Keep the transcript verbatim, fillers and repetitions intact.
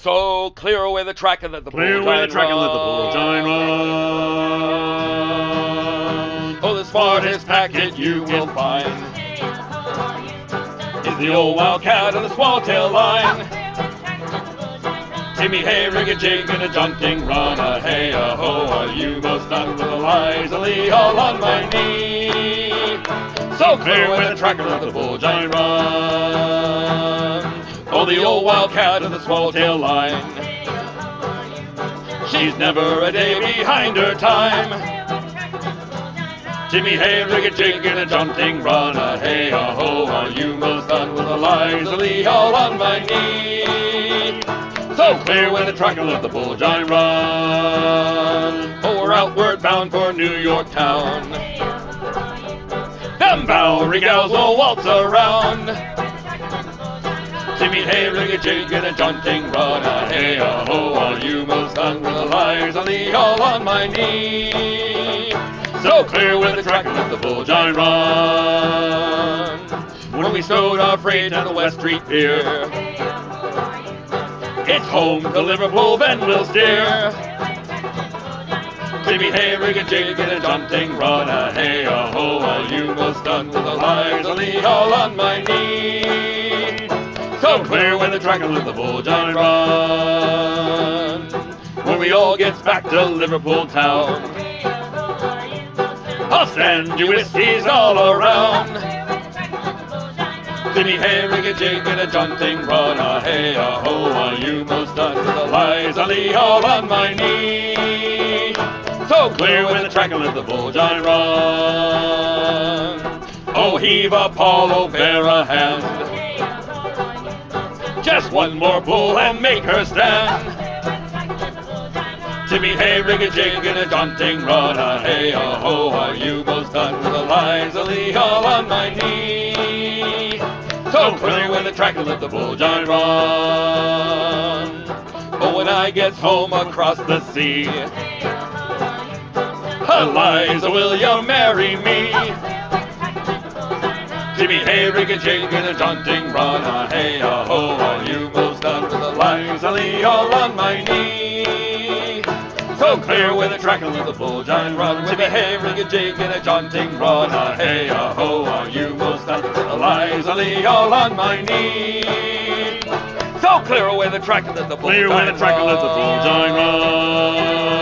So clear away the track and let the Clear bull away the giant track and let the run. bull giant run. Oh, the smartest packet you will find is the old wildcat and the swallowtail line. Timmy, hey, rig a jig and a jaunting run, a hey, a ho, are you most done with the lies, a lee, all on my knee. So clear away the track and let the bull giant run. Oh, the old wildcat and the swallowtail line. She's never a day behind her time. Timmy, hey, rig a jig and a jaunting run, a hey, a ho, are you most done with the lies, a lee, all on my knee. So clear away the track and let the bull giant run. Oh, we're outward bound for New York town. Them Bowery gals will waltz around. Timmy, hey, rig a jig and a jaunting run, a hey, a ho, are you most done with the lies, a lee, all on my knee. So clear away the track and let the bull giant run. When we stowed our freight at the West Street Pier, it's home to Liverpool, then we'll steer. Timmy, hey, rig a jig and a jaunting run, a hey, a ho, are you most done with the lies, a lee, all on my knee. So clear away the track and let the bull giant run. When we all gets back to Liverpool town, I'll stand you whiskies all around. Timmy, hey, rig a jig and a jaunting run, a hey, a ho, are you most done with the lies, a lee, all on my knee. So clear away the track and let the bull giant run. Oh, heave a Paulo Vera hand, just one more pull and make her stand. Timmy, hey, rig a jig and a jaunting run, a hey, a ho, are you most done with the lies, a lee, all on my knee. So clear away the track and let the bull giant run. Oh, when I get home across the sea, Eliza, will you marry me? Timmy, hey, rig a jig and a jaunting run, a hey, a ho, are you most done with the lies, a lee, all on my knee. So clear away the track and let the bull giant run. Timmy, hey, rig a jig and a jaunting run, a hey, a ho, are you most done with the lies, a lee, all on my knee. So clear away the track and let the bull Clear away giant the track and let the bull giant run.